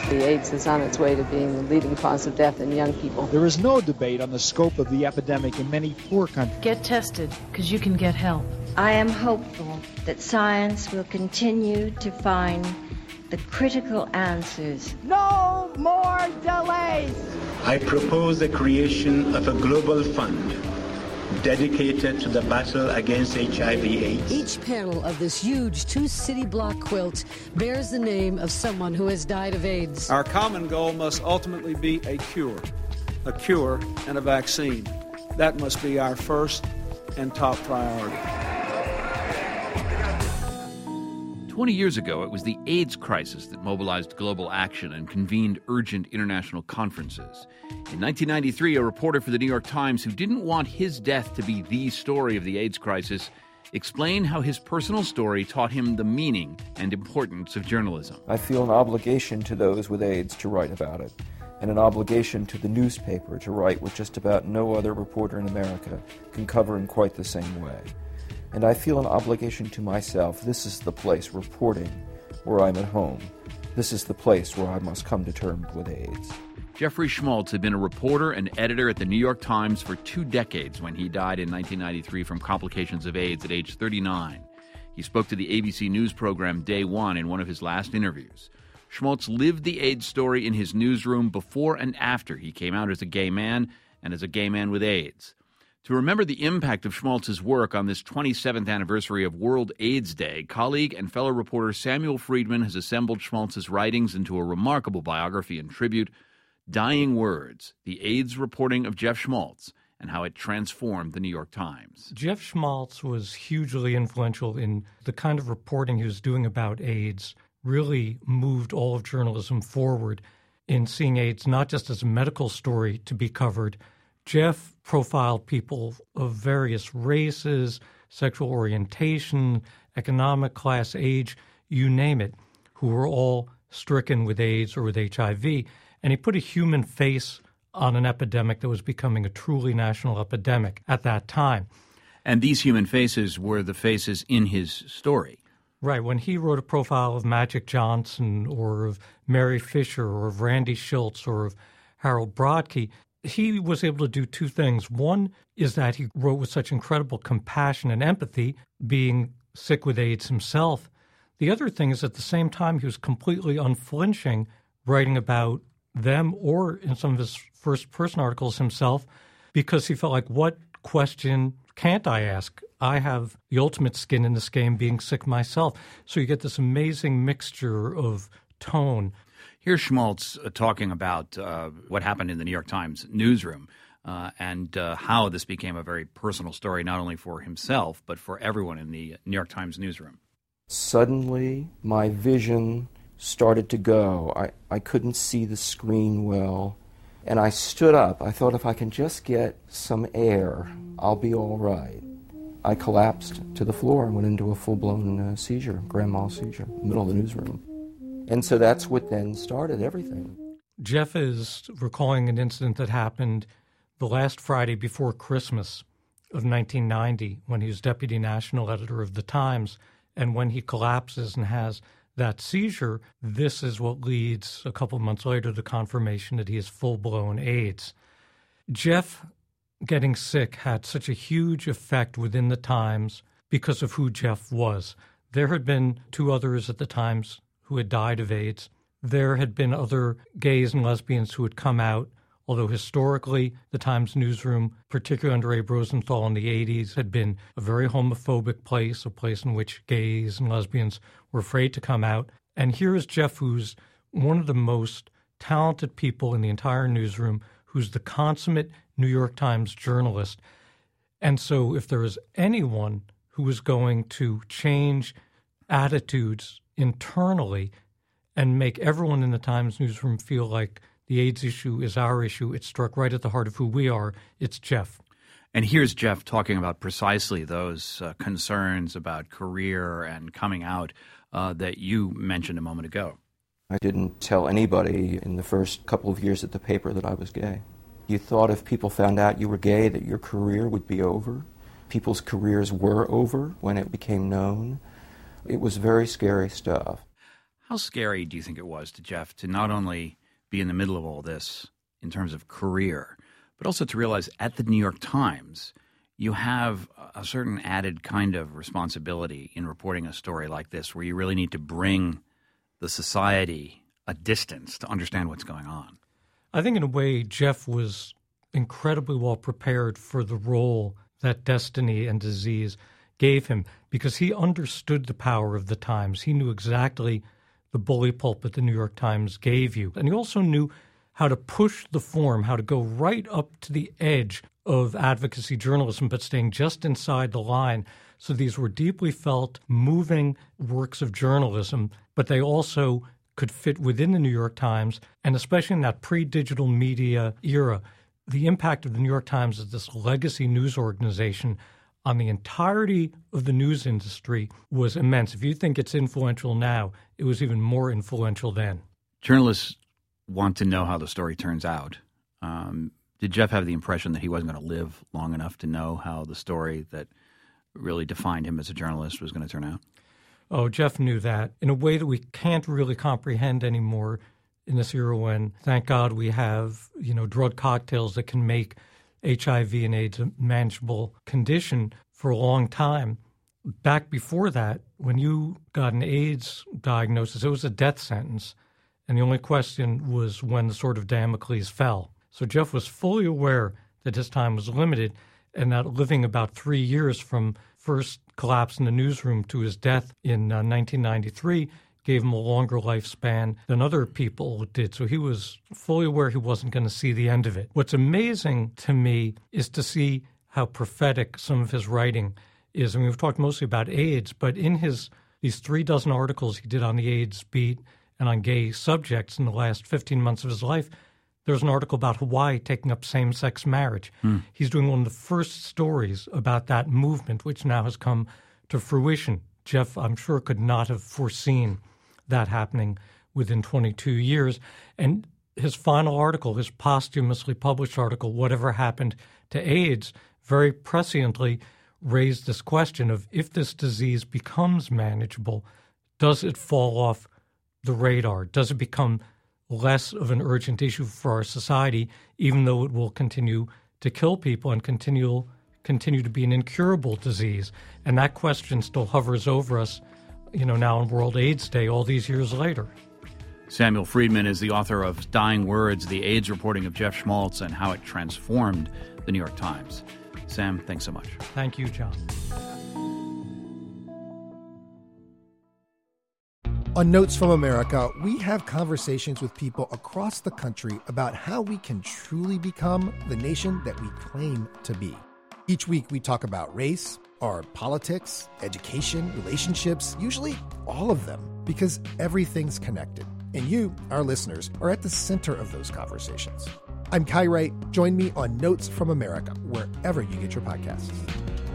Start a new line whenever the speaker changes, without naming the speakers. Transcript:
The AIDS is on its way to being the leading cause of death in young people.
There is no debate on the scope of the epidemic in many poor countries.
Get tested, because you can get help.
I am hopeful that science will continue to find the critical answers.
No more delays!
I propose the creation of a global fund dedicated to the battle against HIV/AIDS.
Each panel of this huge two-city block quilt bears the name of someone who has died of AIDS.
Our common goal must ultimately be a cure and a vaccine. That must be our first and top priority.
20 years ago, it was the AIDS crisis that mobilized global action and convened urgent international conferences. In 1993, a reporter for the New York Times who didn't want his death to be the story of the AIDS crisis explained how his personal story taught him the meaning and importance of journalism.
I feel an obligation to those with AIDS to write about it, and an obligation to the newspaper to write what just about no other reporter in America can cover in quite the same way. And I feel an obligation to myself. This is the place, reporting, where I'm at home. This is the place where I must come to terms with AIDS.
Jeffrey Schmaltz had been a reporter and editor at the New York Times for 2 decades when he died in 1993 from complications of AIDS at age 39. He spoke to the ABC News program Day One in one of his last interviews. Schmaltz lived the AIDS story in his newsroom before and after he came out as a gay man and as a gay man with AIDS. To remember the impact of Schmaltz's work on this 27th anniversary of World AIDS Day, colleague and fellow reporter Samuel Friedman has assembled Schmaltz's writings into a remarkable biography and tribute, Dying Words, the AIDS reporting of Jeff Schmaltz, and how it transformed the New York Times.
Jeff Schmaltz was hugely influential in the kind of reporting he was doing about AIDS, really moved all of journalism forward in seeing AIDS not just as a medical story to be covered. Jeff profiled people of various races, sexual orientation, economic class, age, you name it, who were all stricken with AIDS or with HIV. And he put a human face on an epidemic that was becoming a truly national epidemic at that time.
And these human faces were the faces in his story.
Right. When he wrote a profile of Magic Johnson or of Mary Fisher or of Randy Schultz or of Harold Brodke, he was able to do 2 things. One is that he wrote with such incredible compassion and empathy, being sick with AIDS himself. The other thing is at the same time he was completely unflinching, writing about them or in some of his first-person articles himself, because he felt like, what question can't I ask? I have the ultimate skin in this game, being sick myself. So you get this amazing mixture of tone.
Here's Schmaltz talking about what happened in the New York Times newsroom and how this became a very personal story, not only for himself, but for everyone in the New York Times newsroom.
Suddenly, my vision started to go. I couldn't see the screen well, and I stood up. I thought, if I can just get some air, I'll be all right. I collapsed to the floor and went into a full-blown seizure, grand mal seizure, in the middle of the newsroom. And so that's what then started everything.
Jeff is recalling an incident that happened the last Friday before Christmas of 1990 when he was deputy national editor of the Times. And when he collapses and has that seizure, this is what leads a couple of months later to confirmation that he has full-blown AIDS. Jeff getting sick had such a huge effect within the Times because of who Jeff was. There had been 2 others at the Times who had died of AIDS. There had been other gays and lesbians who had come out, although historically the Times newsroom, particularly under Abe Rosenthal in the 80s, had been a very homophobic place, a place in which gays and lesbians were afraid to come out. And here is Jeff, who's one of the most talented people in the entire newsroom, who's the consummate New York Times journalist. And so if there is anyone who is going to change attitudes internally and make everyone in the Times newsroom feel like the AIDS issue is our issue, it's struck right at the heart of who we are, it's Jeff.
And here's Jeff talking about precisely those concerns about career and coming out that you mentioned a moment ago.
I didn't tell anybody in the first couple of years at the paper that I was gay. You thought if people found out you were gay that your career would be over. People's careers were over when it became known. It was very scary stuff.
How scary do you think it was to Jeff to not only be in the middle of all this in terms of career, but also to realize at the New York Times you have a certain added kind of responsibility in reporting a story like this where you really need to bring the society a distance to understand what's going on?
I think in a way Jeff was incredibly well prepared for the role that destiny and disease gave him because he understood the power of the Times. He knew exactly the bully pulpit the New York Times gave you. And he also knew how to push the form, how to go right up to the edge of advocacy journalism, but staying just inside the line. So these were deeply felt, moving works of journalism, but they also could fit within the New York Times, and especially in that pre-digital media era, the impact of the New York Times as this legacy news organization on the entirety of the news industry was immense. If you think it's influential now, it was even more influential then.
Journalists want to know how the story turns out. Did Jeff have the impression that he wasn't going to live long enough to know how the story that really defined him as a journalist was going to turn out?
Oh, Jeff knew that in a way that we can't really comprehend anymore in this era when, thank God, we have, drug cocktails that can make HIV and AIDS a manageable condition for a long time. Back before that, when you got an AIDS diagnosis, it was a death sentence. And the only question was when the sword of Damocles fell. So Jeff was fully aware that his time was limited and that living about 3 years from first collapse in the newsroom to his death in 1993 gave him a longer lifespan than other people did. So he was fully aware he wasn't going to see the end of it. What's amazing to me is to see how prophetic some of his writing is. I mean, we've talked mostly about AIDS, but in these 36 articles he did on the AIDS beat and on gay subjects in the last 15 months of his life, there's an article about Hawaii taking up same-sex marriage. He's doing one of the first stories about that movement, which now has come to fruition. Jeff, I'm sure, could not have foreseen that happening within 22 years. And his final article, his posthumously published article, Whatever Happened to AIDS, very presciently raised this question of if this disease becomes manageable, does it fall off the radar? Does it become less of an urgent issue for our society, even though it will continue to kill people and continue to be an incurable disease? And that question still hovers over us, now on World AIDS Day, all these years later.
Samuel Friedman is the author of Dying Words, the AIDS reporting of Jeff Schmaltz and how it transformed the New York Times. Sam, thanks so much.
Thank you, John.
On Notes from America, we have conversations with people across the country about how we can truly become the nation that we claim to be. Each week, we talk about race, our politics, education, relationships, usually all of them, because everything's connected. And you, our listeners, are at the center of those conversations. I'm Kai Wright. Join me on Notes from America, wherever you get your podcasts.